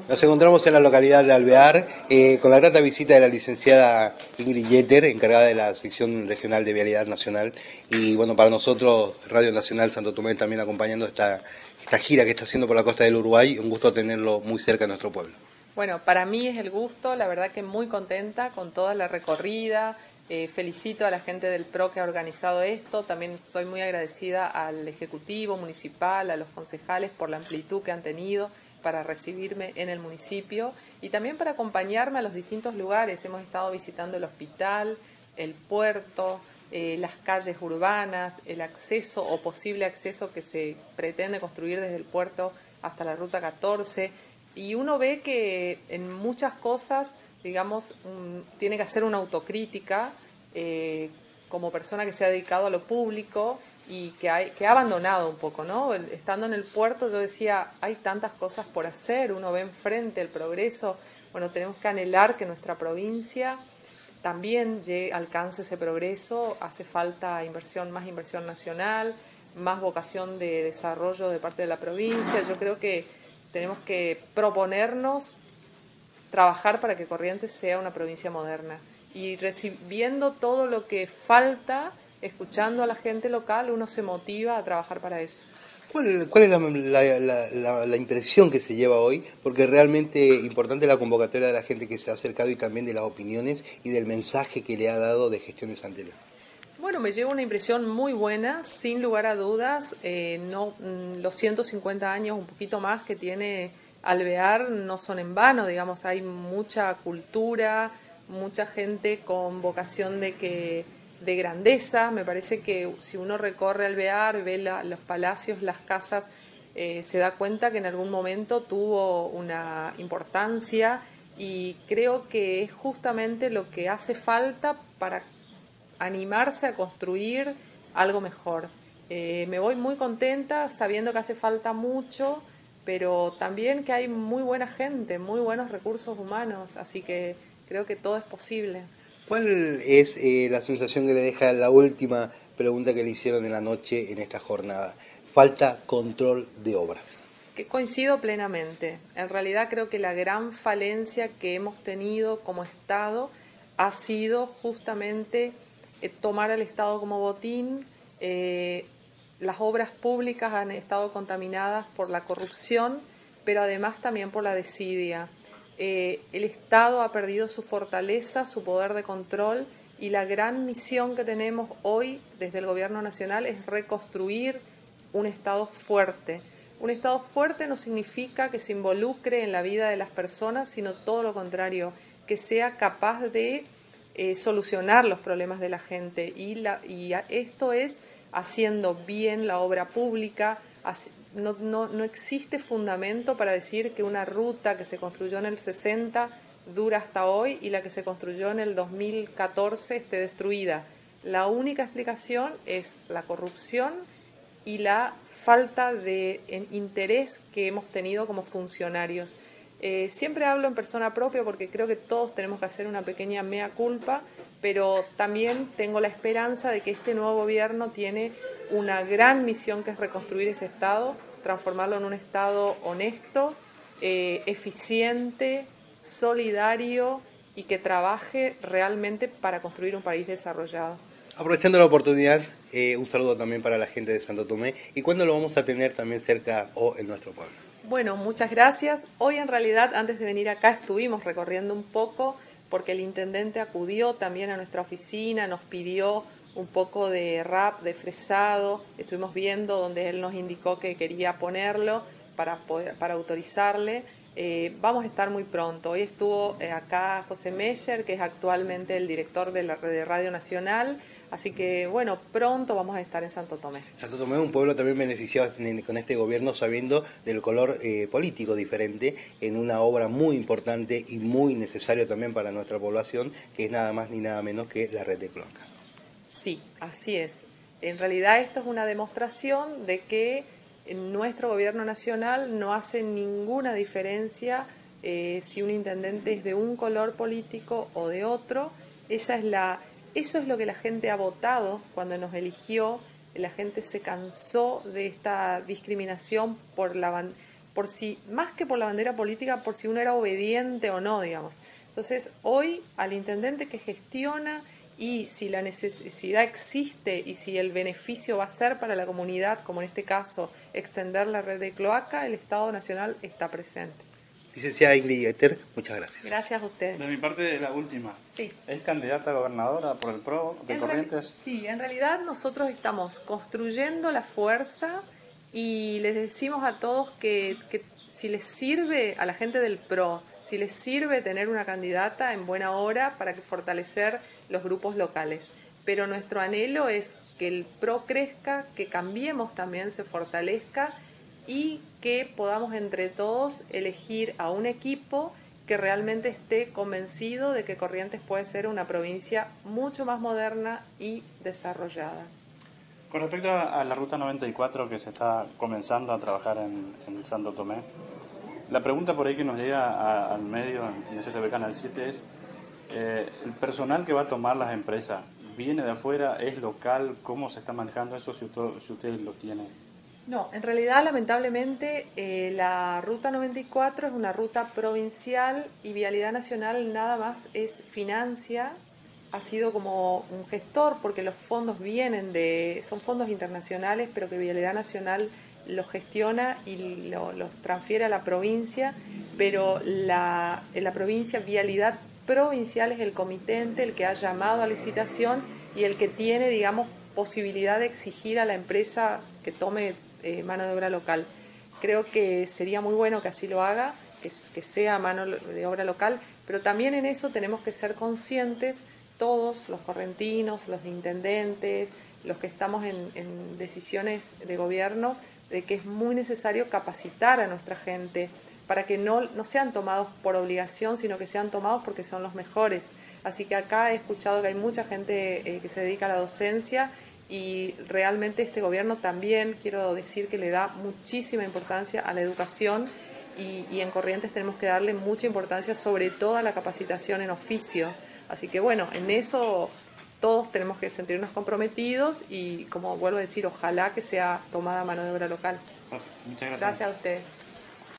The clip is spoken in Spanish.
Nos encontramos en la localidad de Alvear con la grata visita de la licenciada Ingrid Jeter, encargada de la sección regional de Vialidad Nacional. Y bueno, para nosotros, Radio Nacional Santo Tomé también acompañando esta gira que está haciendo por la costa del Uruguay. Un gusto tenerlo muy cerca de nuestro pueblo. Bueno, para mí es el gusto, la verdad que muy contenta con toda la recorrida. Felicito a la gente del PRO que ha organizado esto. También soy muy agradecida al Ejecutivo Municipal, a los concejales por la amplitud que han tenido para recibirme en el municipio y también para acompañarme a los distintos lugares. Hemos estado visitando el hospital, el puerto, las calles urbanas, el acceso o posible acceso que se pretende construir desde el puerto hasta la Ruta 14. Y uno ve que en muchas cosas, digamos, tiene que hacer una autocrítica como persona que se ha dedicado a lo público y que ha abandonado un poco, ¿no? Estando en el puerto yo decía, hay tantas cosas por hacer, uno ve enfrente el progreso. Bueno, tenemos que anhelar que nuestra provincia también alcance ese progreso. Hace falta más inversión nacional, más vocación de desarrollo de parte de la provincia. Yo creo que tenemos que proponernos trabajar para que Corrientes sea una provincia moderna. Y recibiendo todo lo que falta, escuchando a la gente local, uno se motiva a trabajar para eso. ¿Cuál es la impresión que se lleva hoy? Porque realmente importante la convocatoria de la gente que se ha acercado y también de las opiniones y del mensaje que le ha dado de gestiones anteriores. Bueno, me llevo una impresión muy buena, sin lugar a dudas. Los 150 años, un poquito más que tiene Alvear, no son en vano, digamos, hay mucha cultura, mucha gente con vocación de grandeza. Me parece que si uno recorre Alvear, ve los palacios, las casas, se da cuenta que en algún momento tuvo una importancia y creo que es justamente lo que hace falta para animarse a construir algo mejor. Me voy muy contenta sabiendo que hace falta mucho, pero también que hay muy buena gente, muy buenos recursos humanos, así que creo que todo es posible. ¿Cuál es la sensación que le deja la última pregunta que le hicieron en la noche en esta jornada? Falta control de obras. Que coincido plenamente. En realidad creo que la gran falencia que hemos tenido como Estado ha sido justamente tomar al Estado como botín. Las obras públicas han estado contaminadas por la corrupción, pero además también por la desidia. El Estado ha perdido su fortaleza, su poder de control, y la gran misión que tenemos hoy desde el Gobierno Nacional es reconstruir un Estado fuerte. Un Estado fuerte no significa que se involucre en la vida de las personas, sino todo lo contrario, que sea capaz de solucionar los problemas de la gente. Y esto es haciendo bien la obra pública. No existe fundamento para decir que una ruta que se construyó en el 60 dura hasta hoy y la que se construyó en el 2014 esté destruida. La única explicación es la corrupción y la falta de interés que hemos tenido como funcionarios. Siempre hablo en persona propia porque creo que todos tenemos que hacer una pequeña mea culpa, pero también tengo la esperanza de que este nuevo gobierno tiene una gran misión que es reconstruir ese Estado, transformarlo en un Estado honesto, eficiente, solidario y que trabaje realmente para construir un país desarrollado. Aprovechando la oportunidad, un saludo también para la gente de Santo Tomé. ¿Y cuándo lo vamos a tener también cerca o en nuestro pueblo? Bueno, muchas gracias. Hoy en realidad, antes de venir acá, estuvimos recorriendo un poco porque el intendente acudió también a nuestra oficina, nos pidió un poco de rap, de fresado. Estuvimos viendo donde él nos indicó que quería ponerlo para autorizarle. Vamos a estar muy pronto. Hoy estuvo acá José Meyer, que es actualmente el director de la red de Radio Nacional, así que bueno, pronto vamos a estar en Santo Tomé. Santo Tomé es un pueblo también beneficiado con este gobierno, sabiendo del color político diferente, en una obra muy importante y muy necesaria también para nuestra población, que es nada más ni nada menos que la red de cloaca. Sí, así es. En realidad esto es una demostración de que nuestro gobierno nacional no hace ninguna diferencia si un intendente es de un color político o de otro. Eso es lo que la gente ha votado cuando nos eligió. La gente se cansó de esta discriminación por si, más que por la bandera política, por si uno era obediente o no, digamos. Entonces, hoy al intendente que gestiona y si la necesidad existe y si el beneficio va a ser para la comunidad, como en este caso, extender la red de cloaca, el Estado Nacional está presente. Licenciada Ingrid Jeter, muchas gracias. Gracias a ustedes. De mi parte, la última. Sí. ¿Es candidata a gobernadora por el PRO de Corrientes? Sí, en realidad nosotros estamos construyendo la fuerza y les decimos a todos que si les sirve a la gente del PRO, si les sirve tener una candidata en buena hora para que fortalecer los grupos locales. Pero nuestro anhelo es que el PRO crezca, que Cambiemos también se fortalezca y que podamos entre todos elegir a un equipo que realmente esté convencido de que Corrientes puede ser una provincia mucho más moderna y desarrollada. Con respecto a la Ruta 94 que se está comenzando a trabajar en Santo Tomé, la pregunta por ahí que nos llega al medio, en STV Canal 7, es el personal que va a tomar las empresas, ¿viene de afuera, es local? ¿Cómo se está manejando eso si ustedes lo tienen? No, en realidad lamentablemente la Ruta 94 es una ruta provincial y Vialidad Nacional nada más financia, ha sido como un gestor porque los fondos son fondos internacionales, pero que Vialidad Nacional los gestiona y los transfiere a la provincia, pero en la provincia Vialidad Provincial es el comitente, el que ha llamado a licitación y el que tiene, digamos, posibilidad de exigir a la empresa que tome mano de obra local. Creo que sería muy bueno que así lo haga, que sea mano de obra local, pero también en eso tenemos que ser conscientes todos, los correntinos, los intendentes, los que estamos en decisiones de gobierno, de que es muy necesario capacitar a nuestra gente para que no sean tomados por obligación, sino que sean tomados porque son los mejores. Así que acá he escuchado que hay mucha gente que se dedica a la docencia y realmente este gobierno también, quiero decir que le da muchísima importancia a la educación y en Corrientes tenemos que darle mucha importancia sobre todo a la capacitación en oficio. Así que bueno, en eso todos tenemos que sentirnos comprometidos y, como vuelvo a decir, ojalá que sea tomada mano de obra local. Muchas gracias. Gracias a ustedes.